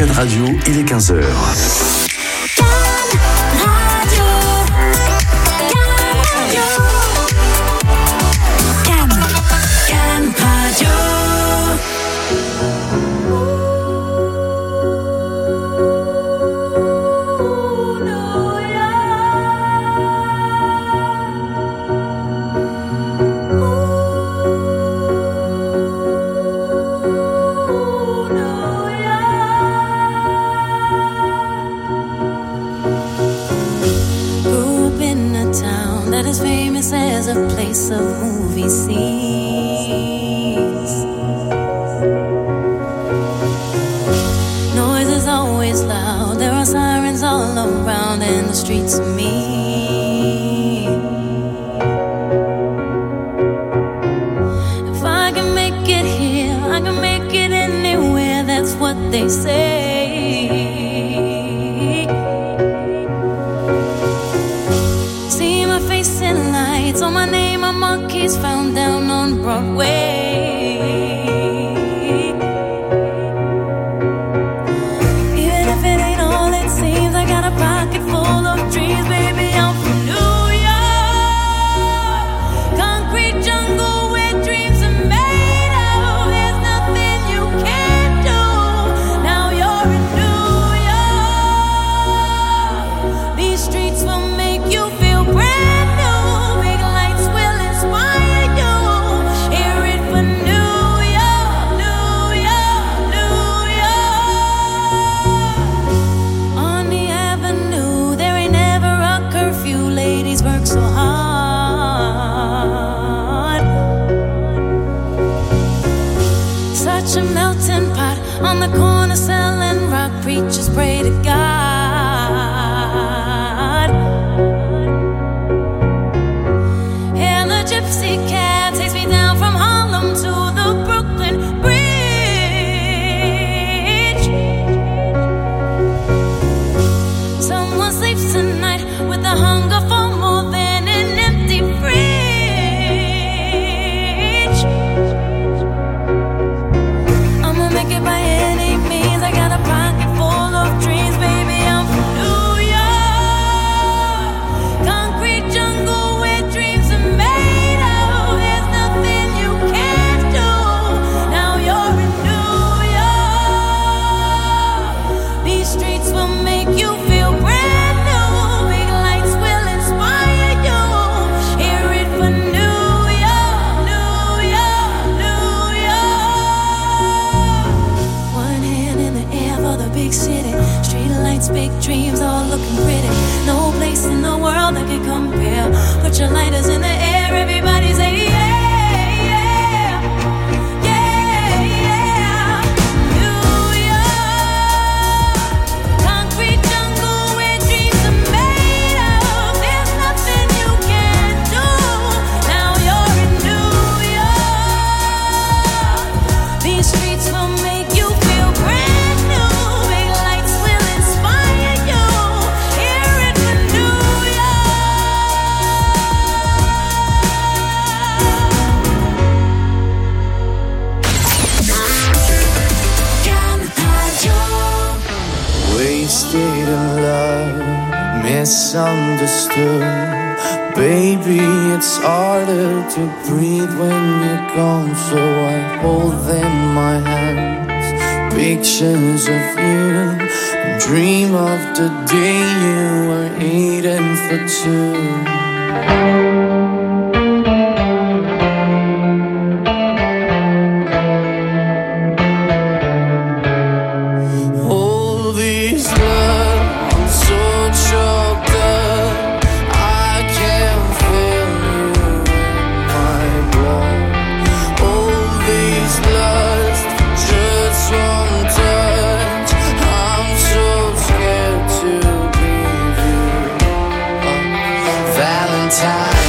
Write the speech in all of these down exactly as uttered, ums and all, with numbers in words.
Can Radio, il est quinze heures. As a place of movie scenes, noise is always loud. There are sirens all around, and the streets are mean. If I can make it here, I can make it anywhere. That's what they say. So my name on monkeys found down on Broadway. Even if it ain't all it seems, I got a pocket full of dreams, baby. I'm from New York, concrete jungle where dreams are made of. There's nothing you can't do. Now you're in New York. These streets will make you feel brand new. Work so hard. Such a melting pot on the corner selling rock. Preachers pray to God. And the gypsy cab takes me down from Harlem to the Brooklyn Bridge. Someone sleeps tonight with the hunger for more than an empty fridge. I'ma make it by any means. I got a pocket full of dreams, baby. I'm from New York, concrete jungle where dreams are made of. There's nothing you can't do. Now you're in New York. These streets will make you feel brand new. City, street lights, big dreams, all looking pretty. No place in the world that can compare. Put your lighters in the air, everybody say yeah, yeah, yeah, yeah. New York, concrete jungle where dreams are made of. There's nothing you can do. Now you're in New York. These streets will make you feel brand new. Wasted in love, misunderstood. Baby, it's harder to breathe when you're gone. So I hold them in my hands, pictures of you. Dream of the day you were eating for two. Valentine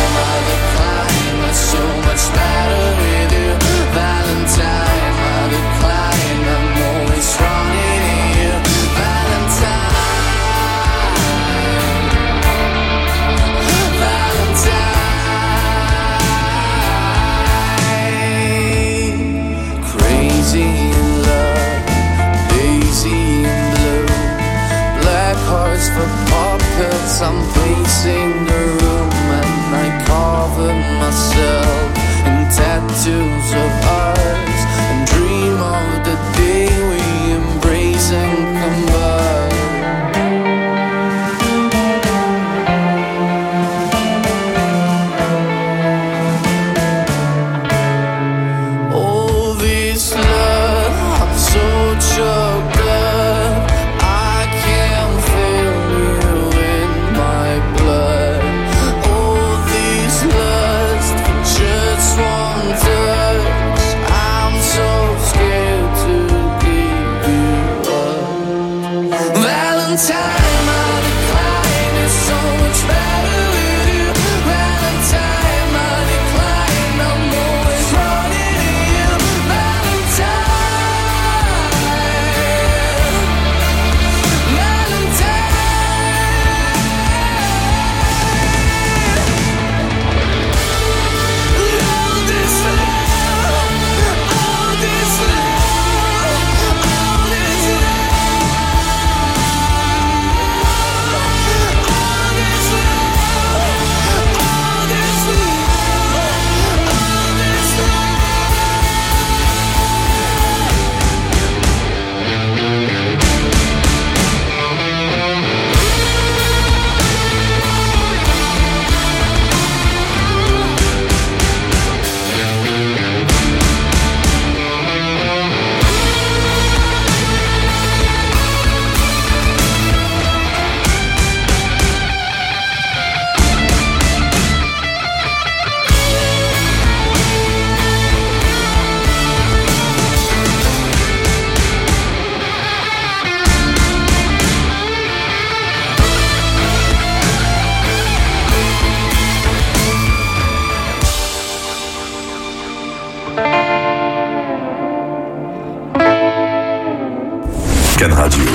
Can Radio,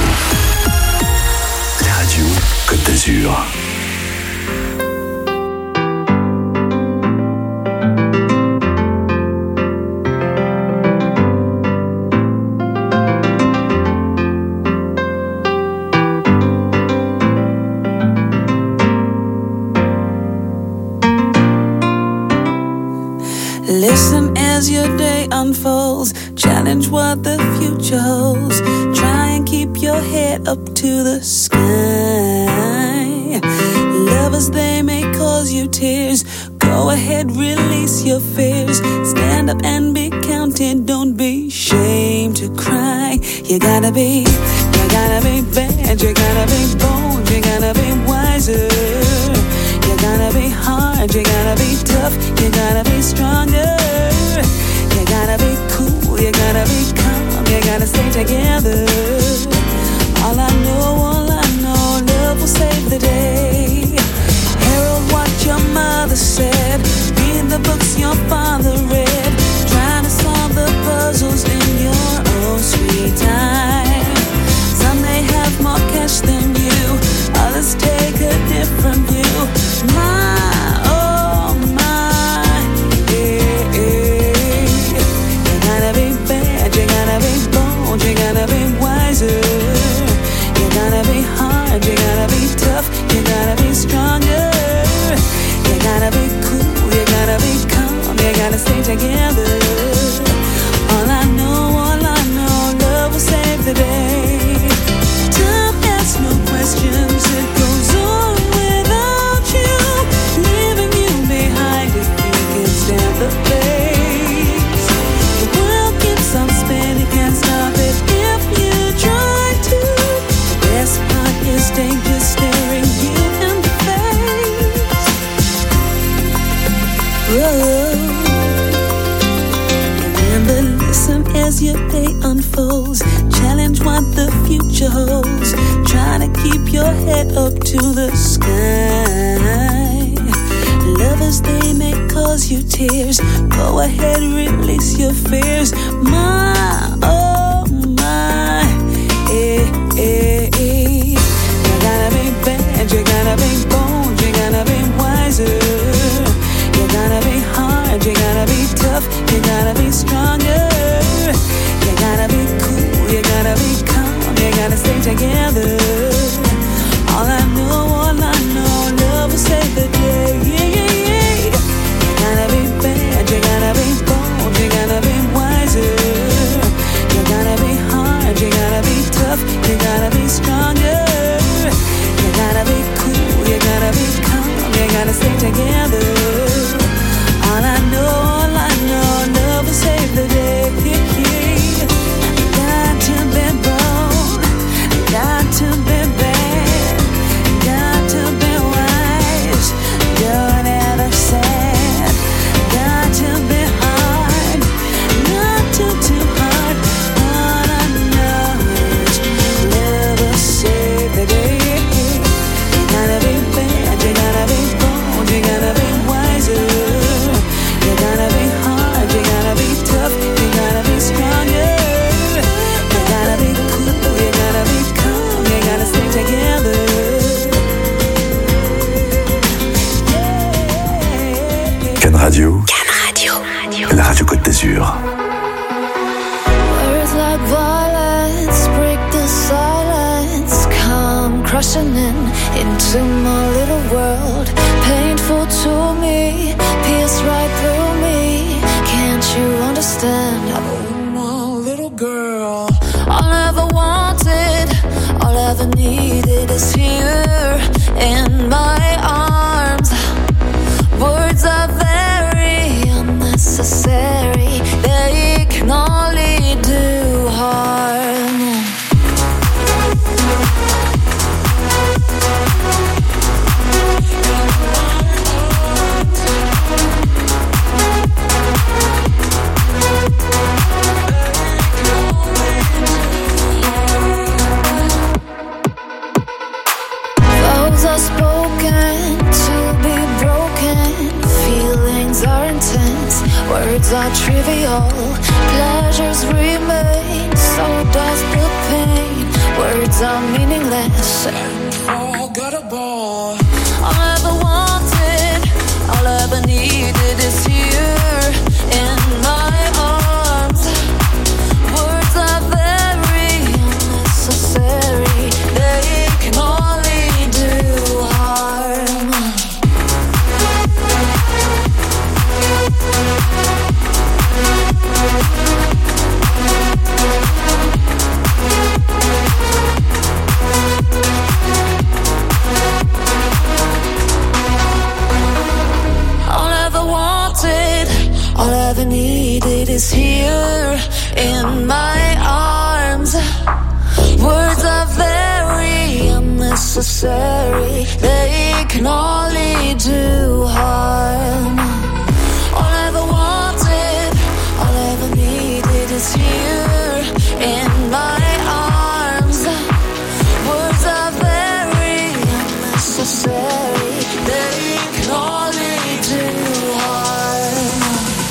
la radio Côte d'Azur. Listen as your day unfolds, challenge what the future holds. Try and keep your head up to the sky. Lovers, they may cause you tears. Go ahead, release your fears. Stand up and be counted, don't be ashamed to cry. You gotta be, you gotta be bad, you gotta be bold, you gotta be wiser. You gotta be hard, you gotta be tough, you gotta be stronger. You gotta be cool, you gotta be calm, you gotta stay together. All I know, all I know, love will save the day. Herald what your mother said, read the books your father read, trying to solve the puzzles in your own sweet time. Some may have more cash than you, others take a different view. My, oh my, yeah, yeah. You gotta be bad, you gotta be bold, you gotta be wiser. You gotta be hard, you gotta be tough, you gotta be stronger. You gotta be cool, you gotta be calm, you gotta stay together. All I know, all I know, love will save the day. Time asks no questions, it goes on without you, leaving you behind if you can stand the pace. The world keeps on spinning, can't stop it if you try to. The best part is danger staring you in the face. Whoa. Remember, listen as your day unfolds, challenge what the future holds. Try to keep your head up to the sky. Lovers, they may cause you tears. Go ahead, release your fears. My, oh my, eh, eh, eh. You gotta be bad, you gotta be bold, you gotta be wiser. You gotta be hard, you gotta be tough, you gotta be stronger. You gotta be cool, you gotta be calm, you gotta stay together. All I know, all I know, love will save the day. Yeah, yeah, yeah. You gotta be bad, you gotta be bold, you gotta be wiser. You gotta be hard, you gotta be tough, you gotta be stronger. You gotta be cool, you gotta be calm, you gotta stay together. All I know, all I know, love will save the day. Got to be bold, got to be bad, got to be wise, don't ever sad. Got to be hard, not too too hard. All I know is love will save the day. You gotta be bad, you gotta be bold, you gotta be wiser. You gotta be hard, you gotta be tough, you gotta be stronger. You gotta be cool, you gotta be calm, you gotta stay together. Can Radio, Can Radio, la radio Côte d'Azur. Words like violence break the silence, come crushing in into my little world. Painful to me, pierce right through me. Can't you understand? Oh, my little girl. All I ever wanted, all I ever needed is here in my arms. Words are very unnecessary, they can only do harm. Vows are spoken, trivial. Pleasures remain, so does the pain. Words are meaningless and forgettable. All I ever wanted, all I ever needed is here in my arms. Words are very unnecessary. They can only do harm. All I ever wanted, all I ever needed is here in my arms. Words are very unnecessary. They can only do harm. All I ever wanted, all I ever needed is here in my arms. Words are very unnecessary. They can only do harm.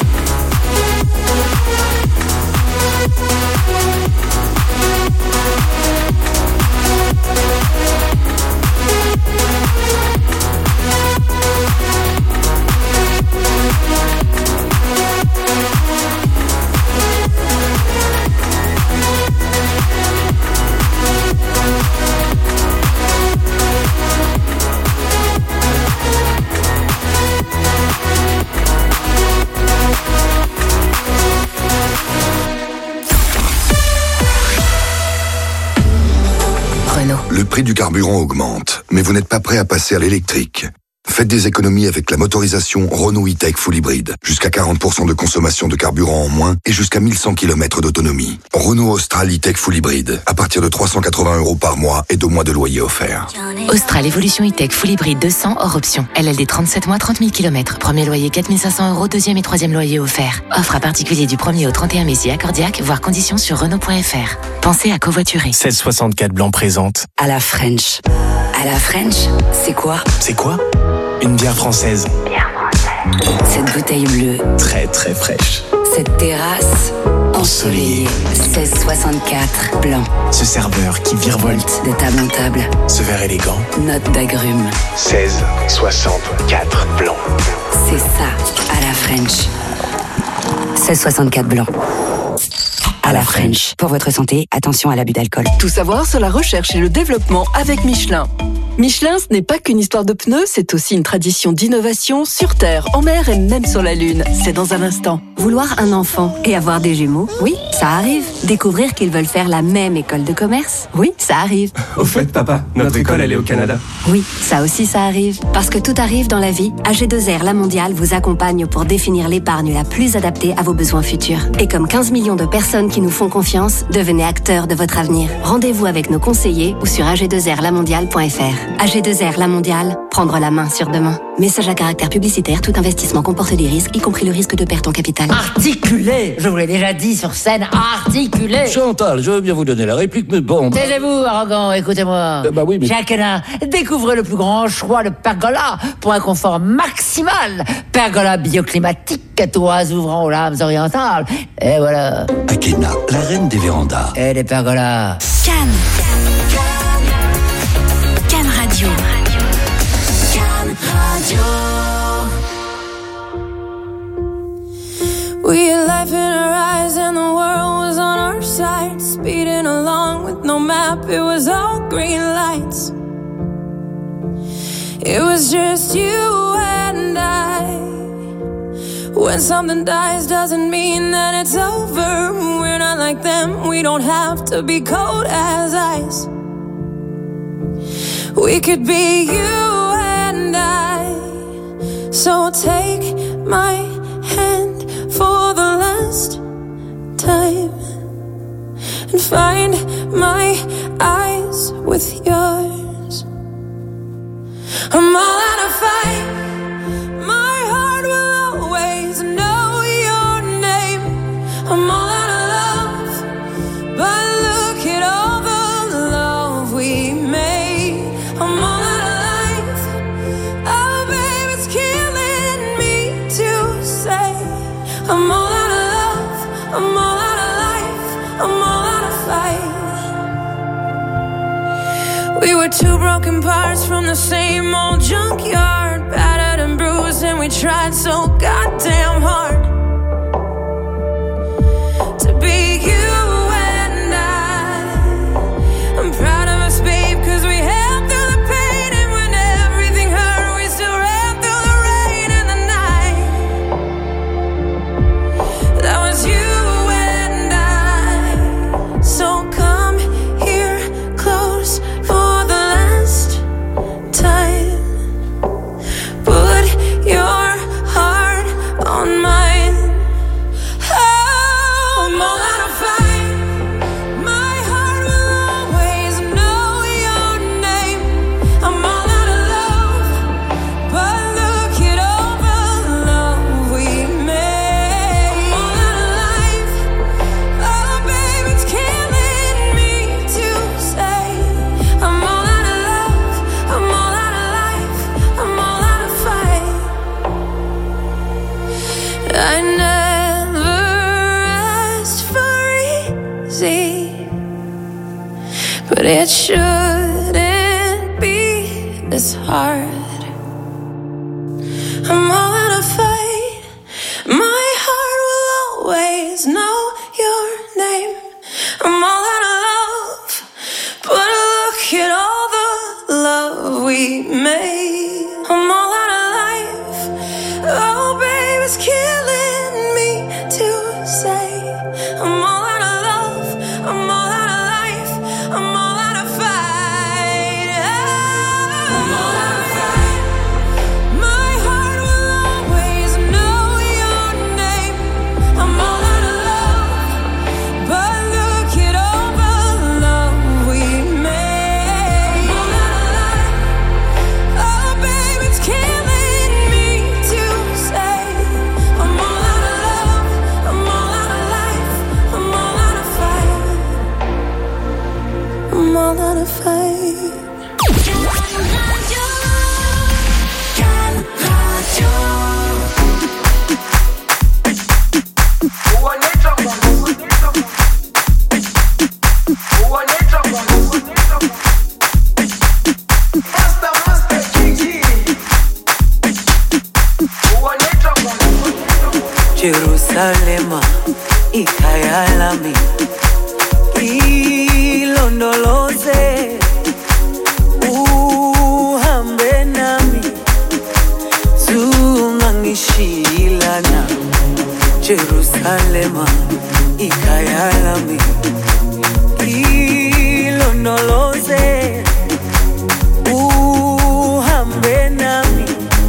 Le prix du carburant augmente, mais vous n'êtes pas prêt à passer à l'électrique. Faites des économies avec la motorisation Renault E-Tech Full Hybrid. Jusqu'à quarante pour cent de consommation de carburant en moins et jusqu'à mille cent kilomètres d'autonomie. Renault Austral E-Tech Full Hybrid. À partir de trois cent quatre-vingts euros par mois et deux mois de loyer offert. Austral Evolution E-Tech Full Hybrid deux cents hors option. L L D trente-sept mois, trente mille kilomètres. Premier loyer quatre mille cinq cents euros, deuxième et troisième loyer offert. Offre à particulier du premier au trente et un mai si accordiaque, voire conditions sur Renault point F R. Pensez à covoiturer. seize soixante-quatre Blanc présente. À la French. À la French, c'est quoi? C'est quoi? Une bière française. Bière française. Cette bouteille bleue. Très très fraîche. Cette terrasse ensoleillée. seize soixante-quatre Blanc. Ce serveur qui virevolte de table en table. Ce verre élégant. Note d'agrumes. seize soixante-quatre Blanc. C'est ça, à la French. seize soixante-quatre Blanc. À la French. Pour votre santé, attention à l'abus d'alcool. Tout savoir sur la recherche et le développement avec Michelin. Michelin, ce n'est pas qu'une histoire de pneus, c'est aussi une tradition d'innovation sur Terre, en mer et même sur la Lune. C'est dans un instant. Vouloir un enfant et avoir des jumeaux, oui, ça arrive. Découvrir qu'ils veulent faire la même école de commerce, oui, ça arrive. Au fait, papa, notre, notre école, elle est au Canada. Oui, ça aussi, ça arrive. Parce que tout arrive dans la vie, A G deux R La Mondiale vous accompagne pour définir l'épargne la plus adaptée à vos besoins futurs. Et comme quinze millions de personnes qui nous font confiance, devenez acteurs de votre avenir. Rendez-vous avec nos conseillers ou sur A G deux R la mondiale point F R. A G deux R La Mondiale, prendre la main sur demain. Message à caractère publicitaire, tout investissement comporte des risques, y compris le risque de perte en capital. Articulé, je vous l'ai déjà dit sur scène, articulé. Chantal, je veux bien vous donner la réplique, mais bon... Taisez-vous, arrogant, écoutez-moi. Euh, bah oui, mais... Jacques Hénin, découvrez le plus grand choix de pergola pour un confort maximal. Pergola bioclimatique, toits ouvrant aux lames orientales. Et voilà. Akena, la reine des vérandas. Et des pergolas. Cannes. Cannes Radio. Cannes Radio. We had life in our eyes and the world was on our side. Speeding along with no map, it was all green lights. It was just you and I. When something dies doesn't mean that it's over. We're not like them, we don't have to be cold as ice. We could be you and I. So take my hand for the last time and find my eyes with yours. I'm all out of fight. My heart will always know your name. I'm all out of love, but look at all the love we made. I'm all out of life. Oh, babe, it's killing me to say I'm all out. We were two broken parts from the same old junkyard, battered and bruised, and we tried so goddamn hard to be you and I. I'm proud of us, babe, cause we held through the pain, and when everything hurt, we still ran through the rain and the night. That was you and I. So come here close for the last time. Put your heart on mine. Oh, I'm all out of fight. My heart will always know your name. I'm all out of love, but look at all the love we made. I'm all out of life. Oh, babe, it's killing me to say. I'm all out of love. I'm all out of life. I'm all out of fight. I never asked for easy, but it shouldn't be this hard. I'm all out of fight. My heart will always know your name. I'm all out of love, but look at all the love we made. I'm all out of life. Oh, babe, it's killing me to say. I'm all out of love. I'm all out of life. I'm all out of fight. I'm all out of fight. My heart will always know your name. I'm all out of love, but look at all the love we made. I'm all out of life. Oh, babe, it's killing me to say. I'm all out of love. I'm all out of life. I'm all out of fight. I'm all out of fight. Jerusalema, ikhaya lami, ilondoloze, uhambe nami, zungangishilana. Jerusalema, ikhaya lami, ilondoloze, uhambe nami,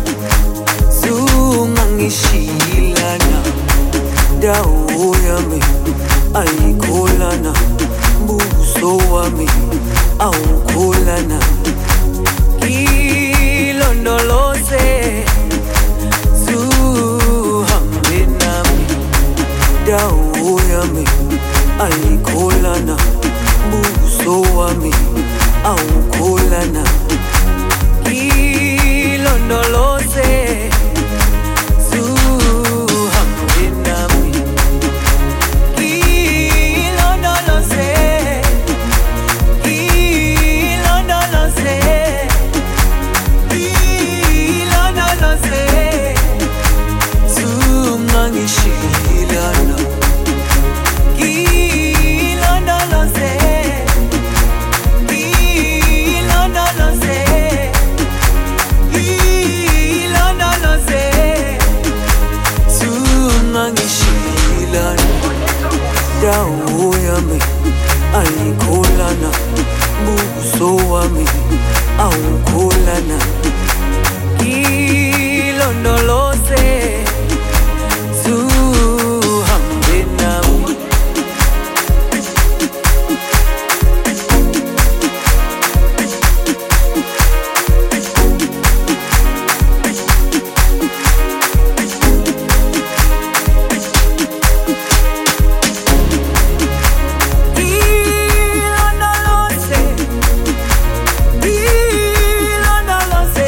zungangishilana. Dawo yami ayikholana, buso wami awukholana. Ilondoloze, zuhambe nami. Dawo yami ayikholana, buso wami awukholana. Ilondoloze, dawo yami ayikholana, buso wami awukholana. Ilondoloze, zuhambe nami. Ilondoloze,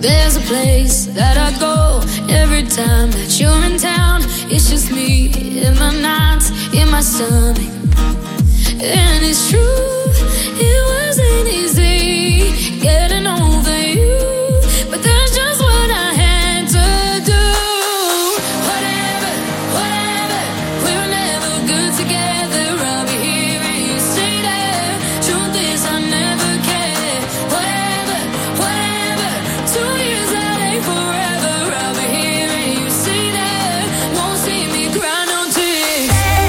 There's a place that I go every time that you're in town. It's just me in the nights, in my stomach. And it's true, it wasn't easy getting over you, but that's just what I had to do. Whatever, whatever, we were never good together. I'll be here and you stay there. Truth is I never cared. Whatever, whatever, two years that ain't forever. I'll be here and you stay there. Won't see me cry no tears.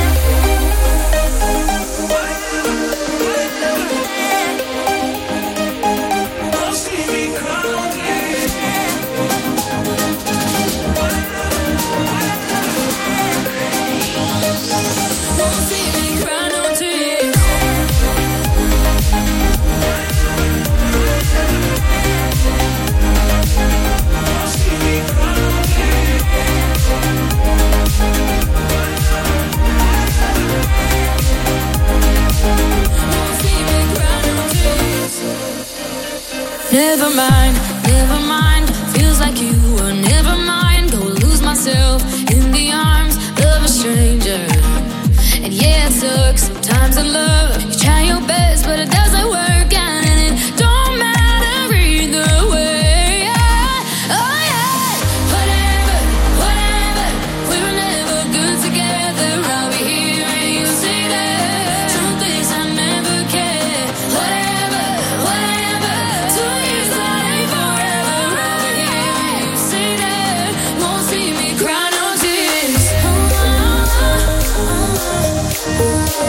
Never mind, never mind. Feels like you were never mind. Go lose myself in the arms of a stranger. And yeah, it sucks sometimes in love. You try your best, but it doesn't work out, and it don't matter either way. Yeah. Oh yeah. Whatever, whatever. We were never good together. I'll be here and you say that. Truth is I never cared. Whatever, whatever. Two years that ain't forever. I'll be here and you say that. Won't see me cry no tears. Oh, oh, oh,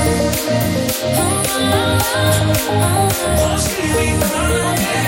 oh. Won't see me cry no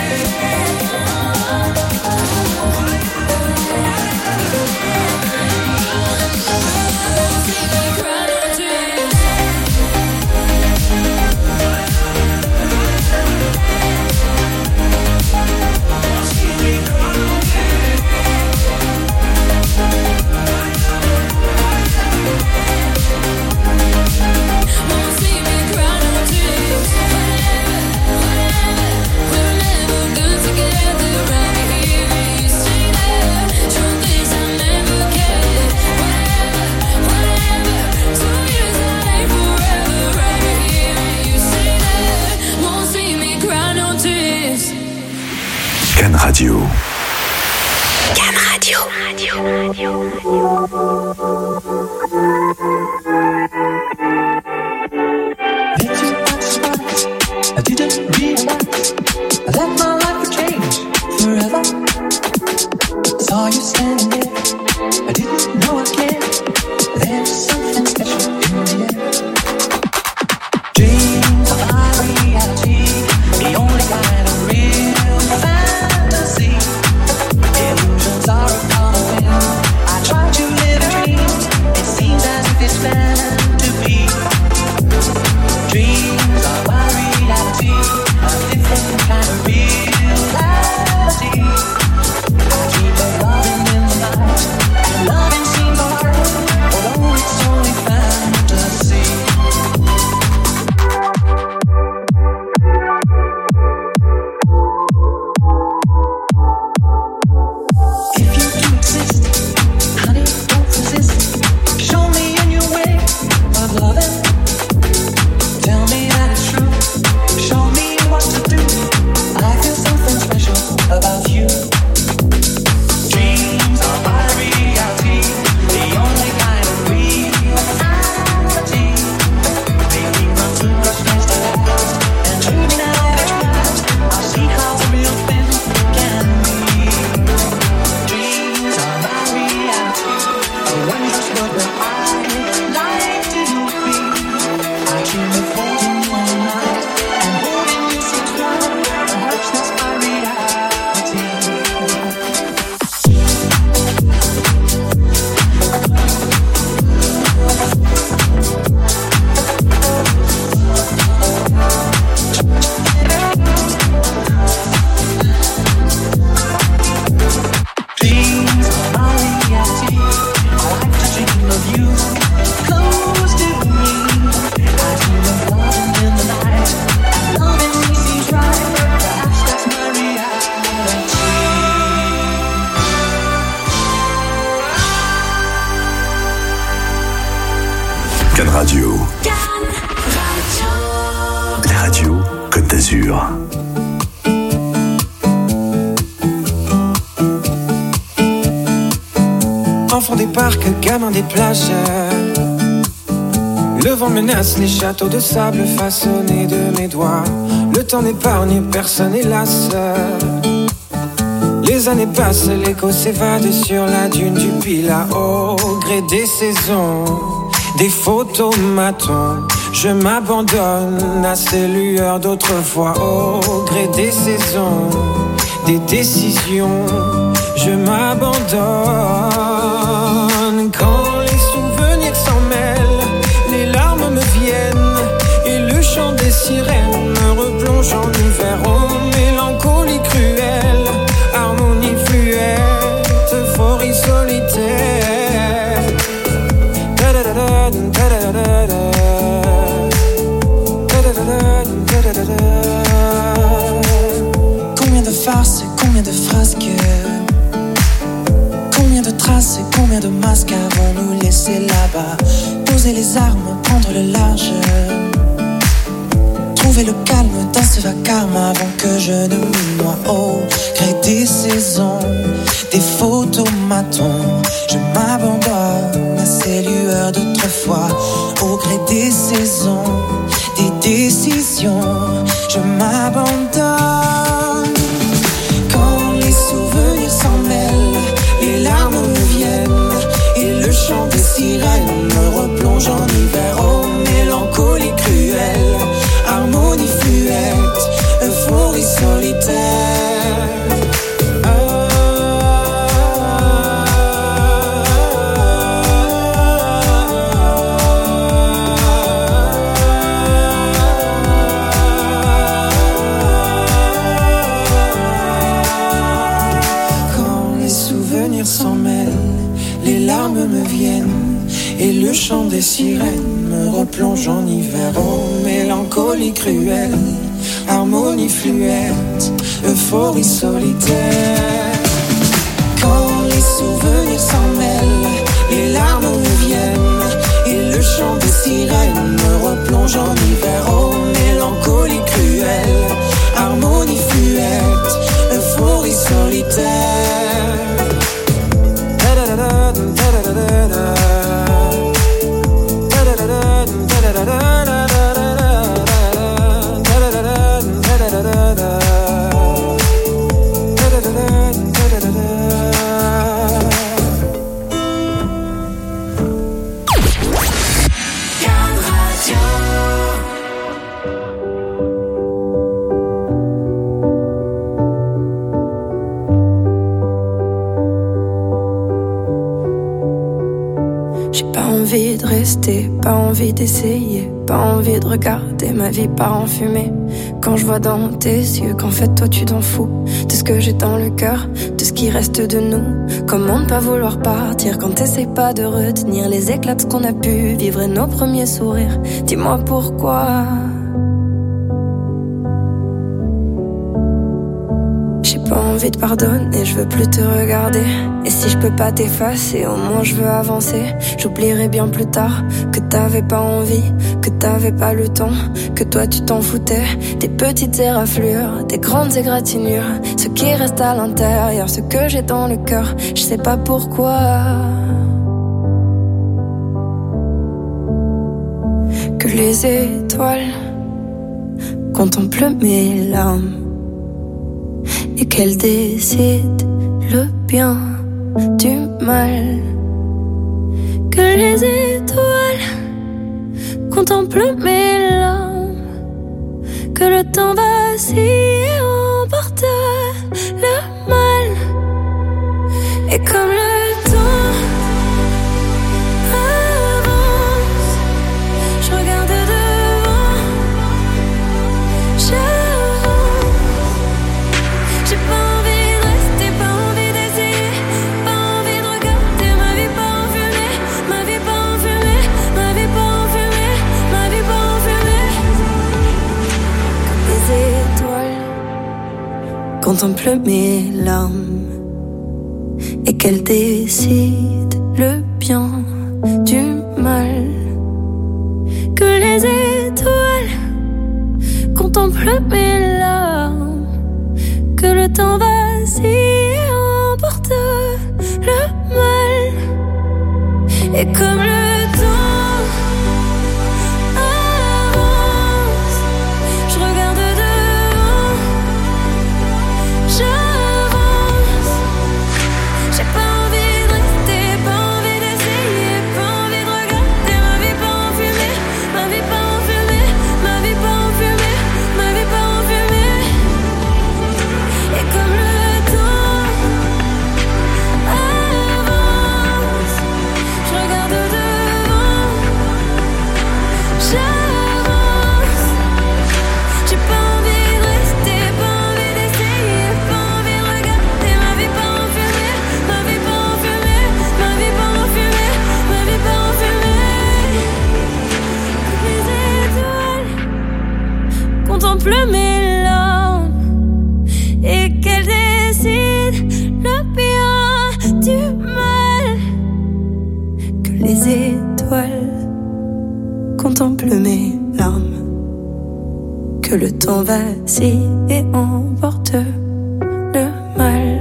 Can Radio. Can Radio. I didn't realize that my life would change forever. Saw you standing there, I didn't know again. There's something special in the air. Dreams of our reality, the only kind of real fantasy. Illusions are a common. I try to live a dream. It seems as if it's meant to be. Dreams are my reality, a different kind of reality. Cannes Radio. La radio Côte d'Azur. Enfant des parcs, gamin des plages. Le vent menace les châteaux de sable façonnés de mes doigts. Le temps n'épargne personne, hélas. Les années passent, l'écho s'évade sur la dune du Pilat. Au gré des saisons, des photomatons, je m'abandonne à ces lueurs d'autrefois. Au gré des saisons, des décisions, je m'abandonne. Quand les souvenirs s'en mêlent, les larmes me viennent et le chant des sirènes me replonge en hiver. Oh, mélancolie cruelle, harmonie fluette, euphorie solitaire. Combien de farces, combien de frasques, combien de traces, combien de masques avons-nous laissé là-bas? Poser les armes, prendre le large, trouver le calme dans ce vacarme avant que je ne me noie. Au gré des saisons, des photomatons, je m'abandonne à ces lueurs d'autrefois. Au gré des saisons, des décisions, je m'abandonne. Quand les souvenirs s'en mêlent, les larmes me viennent et le chant des sirènes me replonge en hiver. Oh, mélancolie cruelle, harmonie fluette, euphorie solitaire. Quand les souvenirs s'en mêlent, les larmes me viennent et le chant des sirènes me replonge en hiver. Oh, mélancolie cruelle, harmonie fluette, euphorie solitaire. Quand les souvenirs s'en mêlent, les larmes me viennent et le chant des sirènes me replonge en hiver. Oh, mélancolie cruelle, harmonie fluette, euphorie solitaire. Pas envie d'essayer, pas envie de regarder ma vie part en fumée. Quand je vois dans tes yeux qu'en fait toi tu t'en fous de ce que j'ai dans le cœur, de ce qui reste de nous. Comment ne pas vouloir partir quand t'essayes pas de retenir les éclats de ce qu'on a pu vivre et nos premiers sourires. Dis-moi pourquoi. J'ai pas envie de pardonner, je veux plus te regarder. Et si je peux pas t'effacer, au moins je veux avancer. J'oublierai bien plus tard que t'avais pas envie, que t'avais pas le temps, que toi tu t'en foutais. Des petites éraflures, des grandes égratignures, ce qui reste à l'intérieur, ce que j'ai dans le cœur, je sais pas pourquoi. Que les étoiles contemplent mes larmes et qu'elles décident le bien du mal. Que les étoiles contemplent mes larmes, que le temps vacille et emporte le mal. Et comme le temps avance, je regarde devant, j'avance. J'ai pas envie de rester, pas envie d'essayer, pas envie de regarder ma vie pas en fumée, ma vie pas en fumée, ma vie pas en fumée, ma vie pas en fumée. Comme les étoiles contemplent mes larmes et qu'elles décident le bien du mal. contemple mes larmes, que le temps vacille et emporte le mal. Et comme le temps avance, je regarde devant, j'avance. J'ai pas envie de rester, pas envie d'essayer, pas envie de regarder ma vie pas en fumée, ma vie pas en fumée, ma vie pas en fumée, ma vie pas en fumée. Et comme le temps avance, je regarde devant, j'avance. J'ai pas envie de rester, pas envie d'essayer, pas envie de regarder ma vie pas en fumée, ma vie pas en fumée, ma vie pas en fumée, ma vie pas en fumée. Toutes les étoiles contemplent mes larmes et qu'elles décident le bien du mal. Que les étoiles contemplent mes larmes, que le temps vacille et emporte le mal.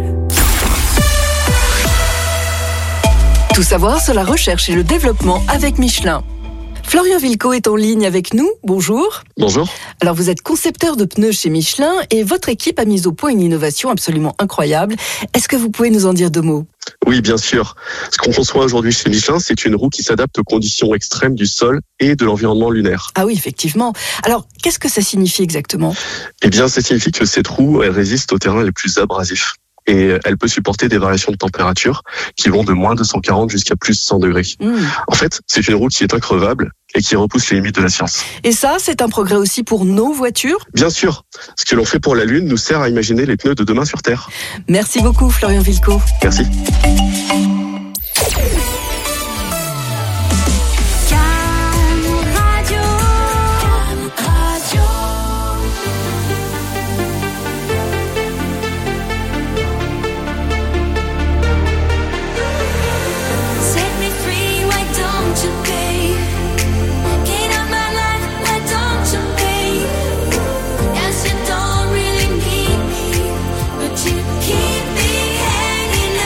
Tout savoir sur la recherche et le développement avec Michelin. Florian Vilco est en ligne avec nous. Bonjour. Bonjour. Alors vous êtes concepteur de pneus chez Michelin et votre équipe a mis au point une innovation absolument incroyable. Est-ce que vous pouvez nous en dire deux mots ? Oui, bien sûr. Ce qu'on conçoit aujourd'hui chez Michelin, c'est une roue qui s'adapte aux conditions extrêmes du sol et de l'environnement lunaire. Ah oui, effectivement. Alors, qu'est-ce que ça signifie exactement ? Eh bien, ça signifie que cette roue, elle résiste aux terrains les plus abrasifs. Et elle peut supporter des variations de température qui vont de moins deux cent quarante jusqu'à plus cent degrés. Mmh. En fait, c'est une roue qui est increvable et qui repousse les limites de la science. Et ça, c'est un progrès aussi pour nos voitures ? Bien sûr. Ce que l'on fait pour la Lune nous sert à imaginer les pneus de demain sur Terre. Merci beaucoup, Florian Vilco. Merci. Keep me hanging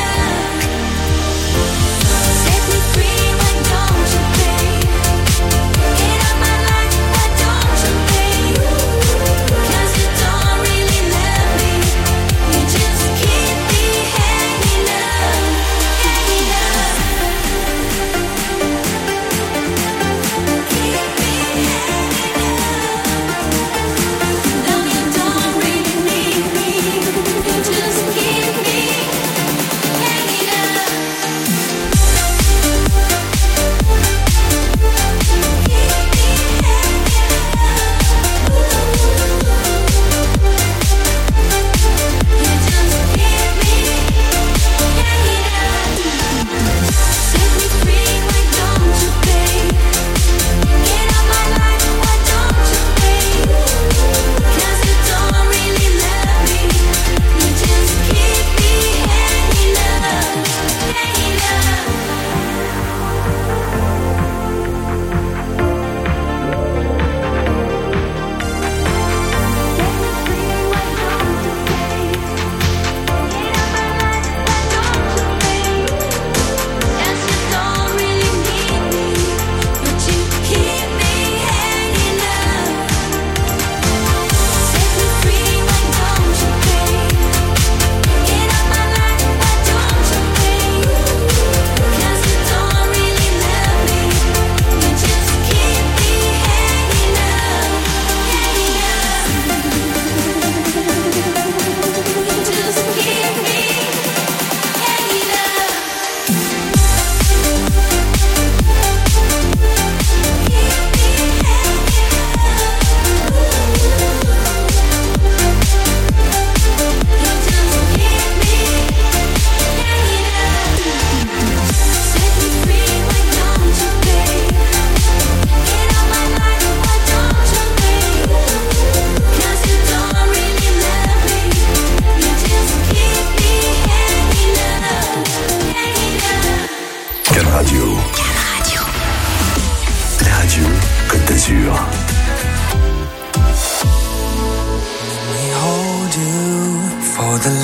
Radio Côte d'Azur.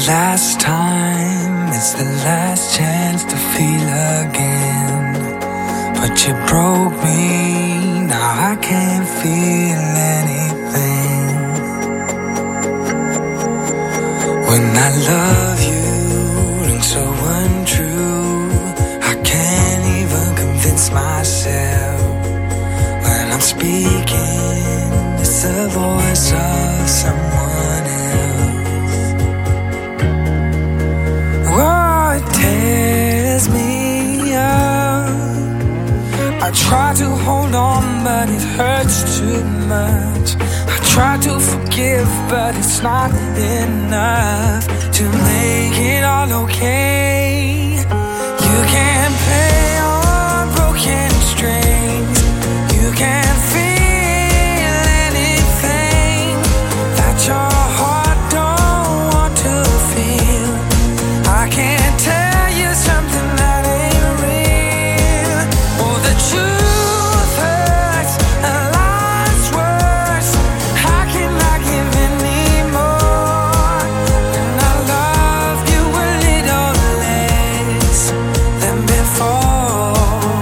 last time, it's the last chance to feel again. But you broke me, now I can't feel anything. When I love you, rings so untrue, I can't even convince myself. When I'm speaking, it's the voice of someone else. Oh, it tears me up. I try to hold on, but it hurts too much. I try to forgive, but it's not enough to make it all okay. You can't play on broken strings. You can't feel anything that your heart don't want to feel. I can't tell you something that ain't real. Oh, the truth hurts and lies worse. How can I give anymore when I love you a little less than before?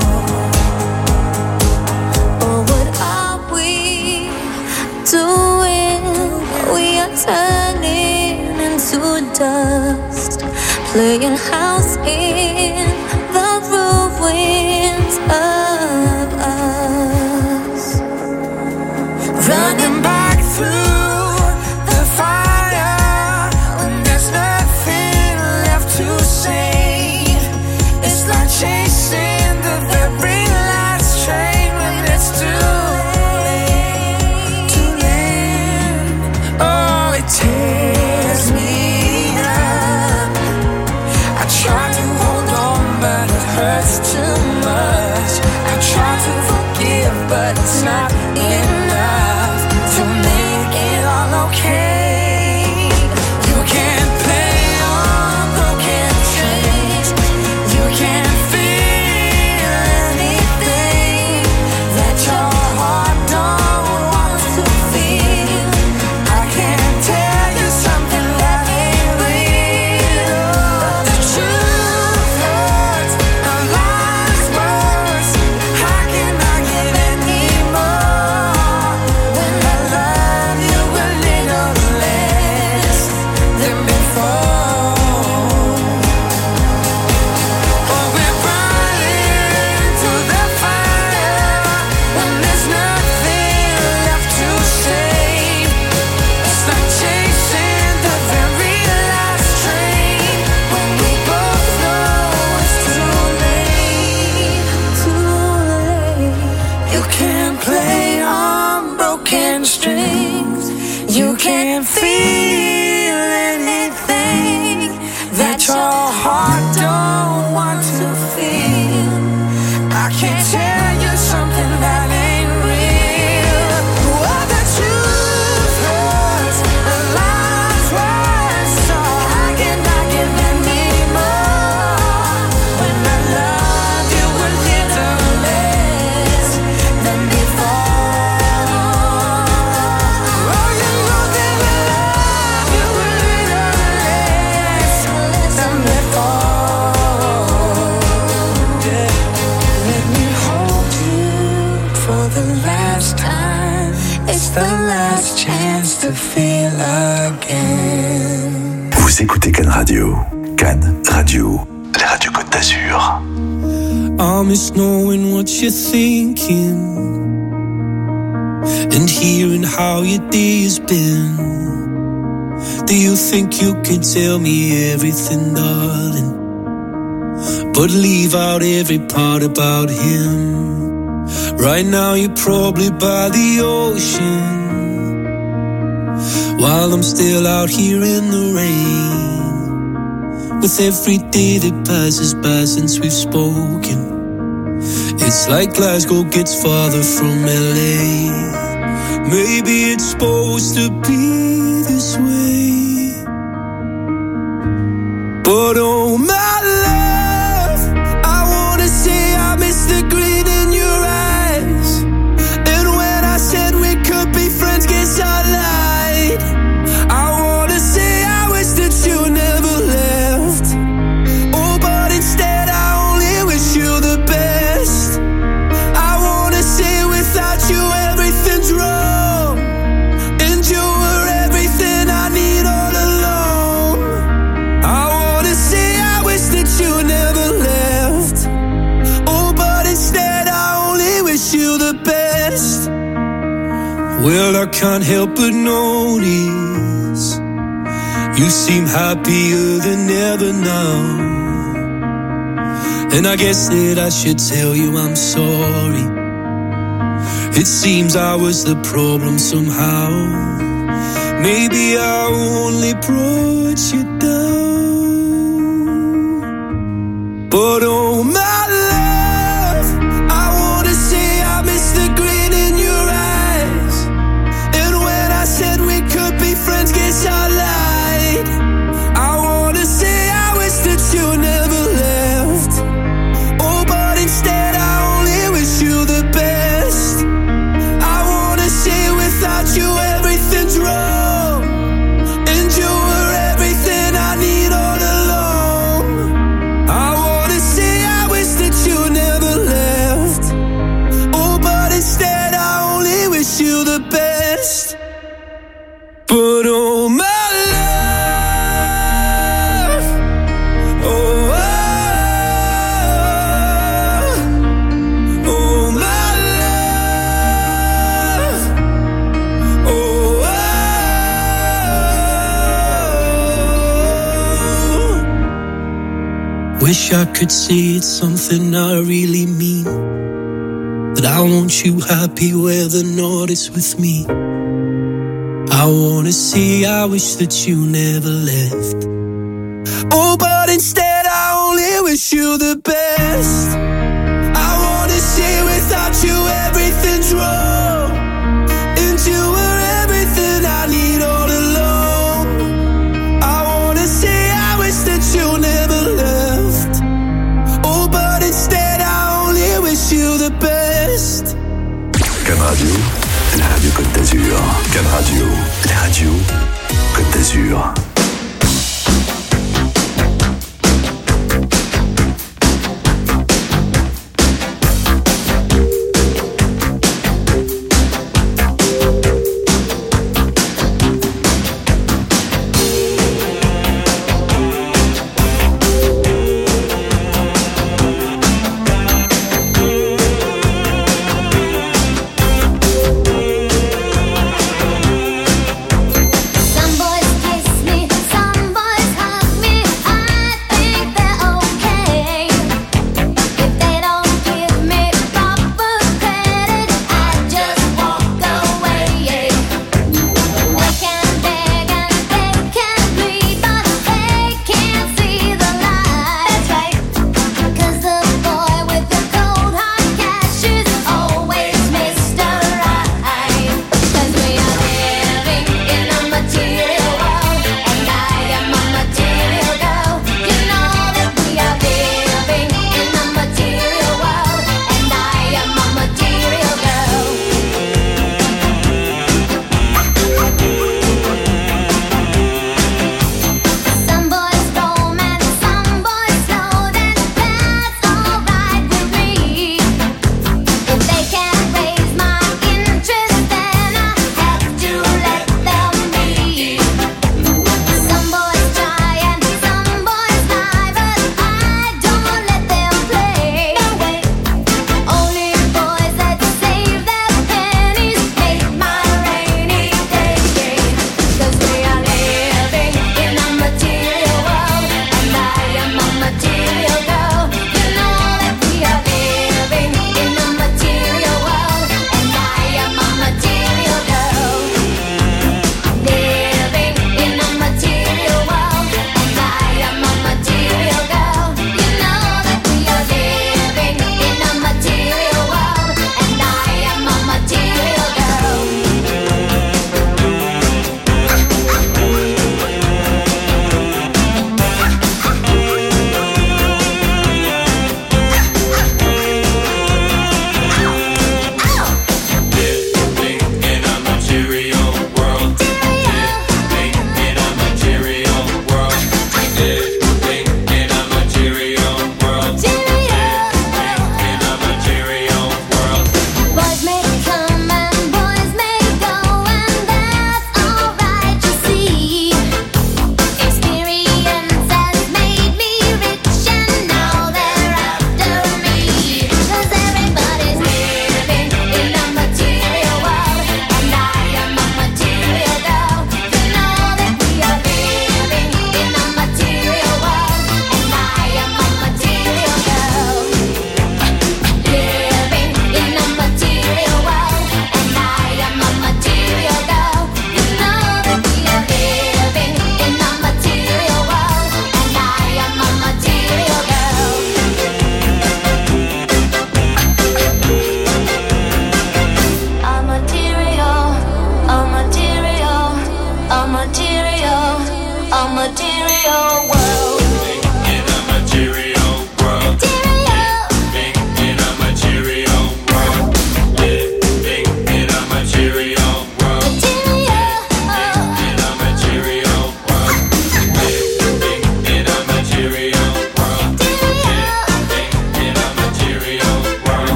Oh, what are we doing? We are turning into dust, playing house in the ruins of us. Running back through the fire when there's nothing left to save. It's like chasing the very last train when it's too late, too late. Oh, it tears me up. I try to hold on, but it hurts too much. I try to forgive, but it's not enough to make it all okay. You can't play on broken strings. You can't feel anything that your heart don't want to feel. I can't tell you something that ain't real. The truth hurts and lies worse. How can I give any more when I love you a little less than before? Oh, we're running through the fire when there's nothing left to save. It's like chasing the very last train when we both know it's too late, too late. You can't play on broken strings. You can't feel anything that your heart don't want to feel. I can't tell you something that ain't real. Oh, the truth hurts and lies worse. So how can I give any more when I love you a little less than before? Oh, you know that I love you a little less than before. Yeah. Let me hold you for the last time. It's the last chance to feel again. Vous écoutez Cannes Radio. Cannes Radio, la radio Côte d'Azur. I miss knowing what you're thinking and hearing how your day has been. Do you think you can tell me everything, darling, but leave out every part about him? Right now you're probably by the ocean, while I'm still out here in the rain. With every day that passes by since we've spoken, it's like Glasgow gets farther from L A. Maybe it's supposed to be this way, but oh my love, I wanna say I miss the grin in your eyes. And when I said we could be friends, guess I lied. I wanna say I wish that you never Well, I can't help but notice you seem happier than ever now. And I guess that I should tell you I'm sorry. It seems I was the problem somehow. Maybe I only brought you down. But oh my love, I wanna say I miss the grin in your eyes. And when I said we could be friends, guess I lied. I wanna say I wish that you never left. Oh, but instead I only wish you the best. I wanna say without you everything's wrong, and you were everything I need all along. I wanna say I wish that you never left. Oh, but instead I only wish you the best. But oh my love, oh, oh, oh my love, oh, oh. Wish I could say it's something I really mean, that I want you happy whether or not it's with me. I wanna say I wish that you never left. Oh, but instead I only wish you the best. I wanna say without you everything's wrong, and you were everything I need all along. I wanna say I wish that you never left. Oh, but instead I only wish you the best. Can Radio, la radio Côte d'Azur. Can Radio, la radio Côte d'Azur. Some boys kiss me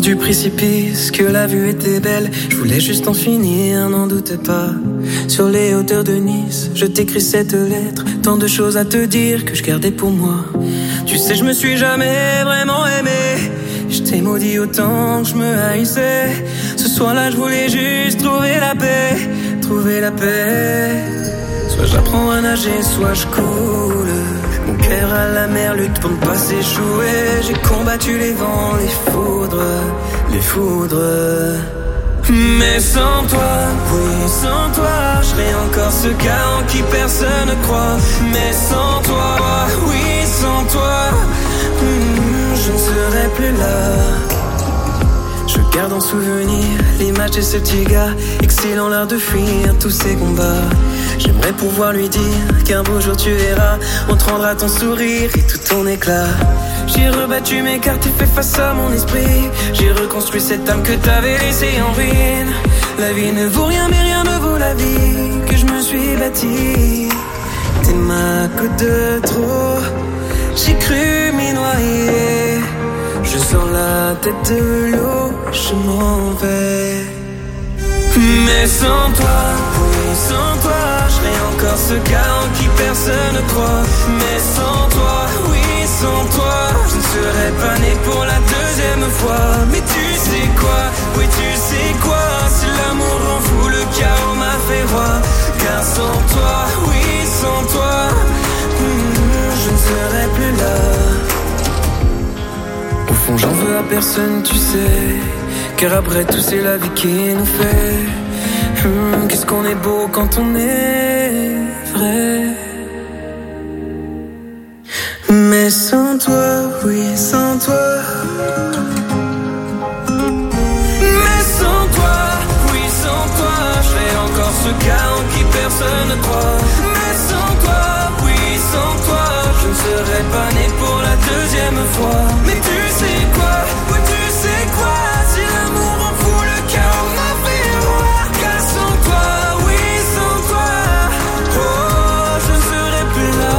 du précipice, que la vue était belle. Je voulais juste en finir, n'en doute pas. Sur les hauteurs de Nice, je t'écris cette lettre. Tant de choses à te dire que je gardais pour moi. Tu sais, je me suis jamais vraiment aimé. Je t'ai maudit autant que je me haïssais. Ce soir-là, je voulais juste trouver la paix. Trouver la paix. Soit j'apprends à nager, soit je coule. Mon cœur à la mer lutte pour ne pas s'échouer. J'ai combattu les vents, les foudres, les foudres. Mais sans toi, oui, sans toi, je serais encore ce gars en qui personne ne croit. Mais sans toi, oui, sans toi, hmm, je ne serais plus là. Je garde en souvenir l'image de ce petit gars, exhalant l'art de fuir tous ces combats. J'aimerais pouvoir lui dire qu'un beau jour tu verras, on te rendra ton sourire et tout ton éclat. J'ai rebattu mes cartes et fait face à mon esprit. J'ai reconstruit cette âme que t'avais laissée en ruine. La vie ne vaut rien mais rien ne vaut la vie que je me suis bâtie. T'es ma goutte de trop, j'ai cru m'y noyer. Je sors la tête de l'eau, je m'en vais. Mais sans toi, oui, sans toi, je serais encore ce gars en qui personne ne croit. Mais sans toi, oui, sans toi, je ne serais pas né pour la deuxième fois. Mais tu sais quoi, oui, tu sais quoi, si l'amour rend fou, le chaos m'a fait roi. Car sans toi, oui, sans toi, hmm, je ne serais plus là. Au fond, j'en veux à personne, tu sais. Car après tout, c'est la vie qui nous fait. Hum, qu'est-ce qu'on est beau quand on est vrai. Mais sans toi, oui, sans toi. Mais sans toi, oui, sans toi, je serais encore ce gars en qui personne ne croit. Mais sans toi, oui, sans toi, je ne serais pas né pour la deuxième fois. Mais tu sais quoi, oui, tu sais quoi, si l'amour en fout le chaos m'a fait roi. Car sans toi, oui, sans toi, oh, je ne serais plus là.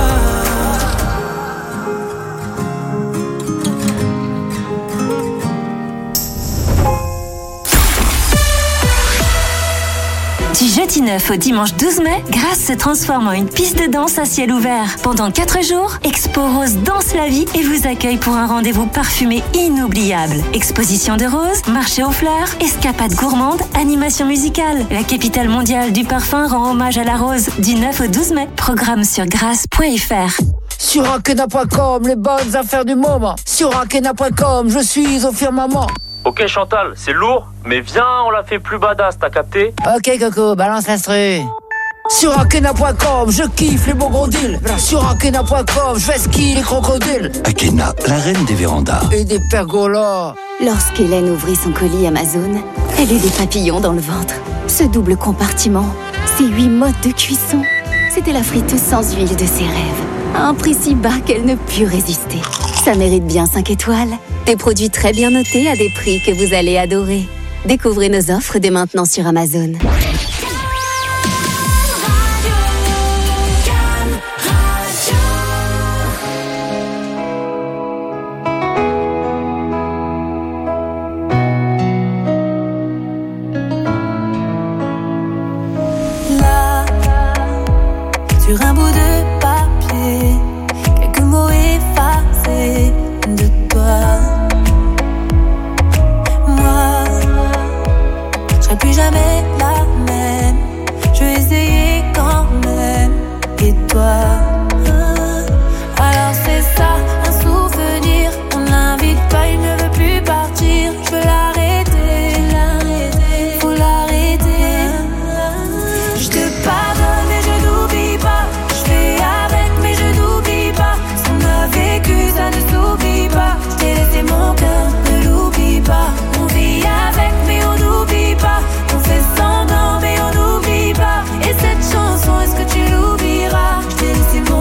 Du jeudi neuf au dimanche douze mai, Grasse se transforme en une piste de danse à ciel ouvert. Pendant quatre jours, Expo Rose danse la vie et vous accueille pour un rendez-vous parfumé inoubliable. Exposition de roses, marché aux fleurs, escapade gourmande, animation musicale. La capitale mondiale du parfum rend hommage à la rose du neuf au douze mai. Programme sur grasse point f r. Sur Akena point com, les bonnes affaires du moment. Sur Akena point com, je suis au firmament. Ok Chantal, c'est lourd, mais viens, on la fait plus badass, t'as capté? Ok Coco, balance l'instru. Sur Akena point com, je kiffe les beaux gros deals. Sur Akena point com, je fais ski les crocodiles. Akena, la reine des vérandas. Et des pergolas. Lorsqu'Hélène ouvrit son colis Amazon, elle eut des papillons dans le ventre. Ce double compartiment, ces huit modes de cuisson, c'était la friteuse sans huile de ses rêves. À un prix si bas qu'elle ne put résister. Ça mérite bien cinq étoiles. Des produits très bien notés à des prix que vous allez adorer. Découvrez nos offres dès maintenant sur Amazon. Là, sur un bout de papier, quelques mots effacés de toi. Moi, je serai plus jamais la même. Je vais essayer quand même. Et toi, alors c'est ça, un souvenir. On l'invite pas, il ne veut plus partir. Je veux l'arrêter, l'arrêter, faut l'arrêter. Je te pardonne mais je n'oublie pas. Je fais avec mais je n'oublie pas. Ce qu'on a vécu ça ne s'oublie pas. Je t'ai laissé mon cœur, ne l'oublie pas. On vit avec mais on n'oublie pas. On fait semblant mais on n'oublie pas. Et cette chanson est-ce que tu l'oublieras? Je t'ai laissé mon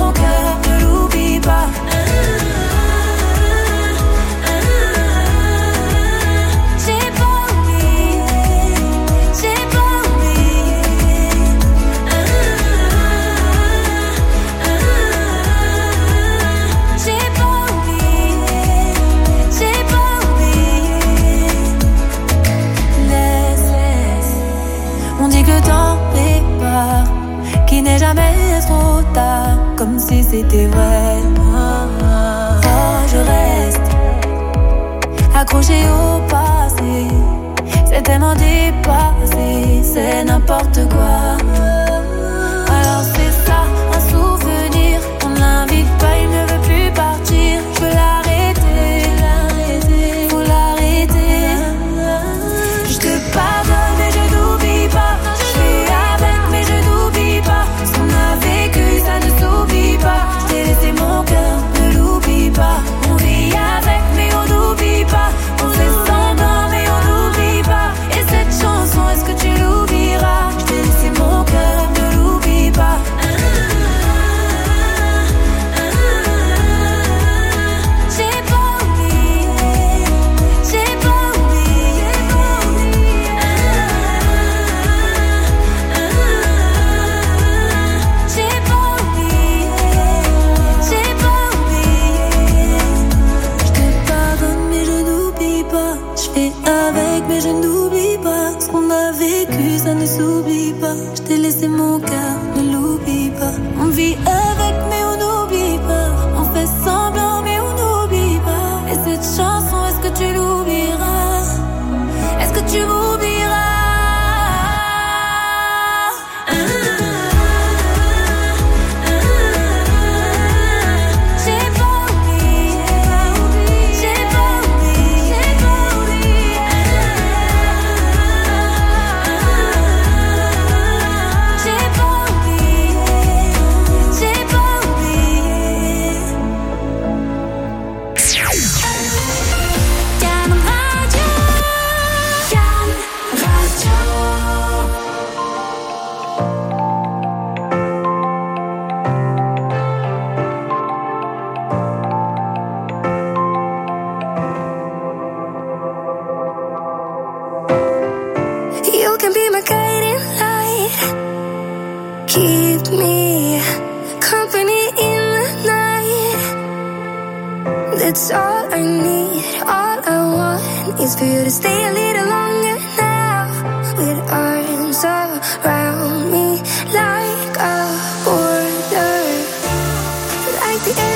comme si c'était vrai. Oh, je reste accrochée au passé. C'est tellement dépassé, c'est n'importe quoi. Alors c'est ça, un souvenir. On l'invite pas, il ne veut plus partir. Je veux l'arrêter, faut l'arrêter. Je te pardonne mais je n'oublie pas. Je suis avec mais je n'oublie pas. Ce qu'on a vécu ça ne s'oublie pas. Je t'ai laissé mon cœur, ne l'oublie pas. On vit avec mais on n'oublie pas. On fait semblant mais on n'oublie pas. Et cette chanson, est-ce que tu l'oublieras? Je t'ai laissé mon cœur, ne l'oublie pas. J'ai pas oublié, j'ai pas oublié. J'ai pas oublié, j'ai pas oublié. Je te pardonne mais je n'oublie pas. Je fais avec mais je n'oublie pas. Ce qu'on a vécu ça ne s'oublie pas. Je t'ai laissé mon cœur, ne l'oublie pas. On vit avec mais on n'oublie pas. On fait semblant mais on n'oublie pas. Et cette chanson, est-ce que tu l'oublieras? Est-ce que tu m'oublieras? J'ai pas oublié, j'ai pas oublié, j'ai pas oublié. J'ai pas oublié, j'ai pas oublié. Can Radio, Can Radio. You can be my guiding light. Keep me company in the night. That's all I need. All I want is for you to stay a little longer now. With arms around me like a border. Like the air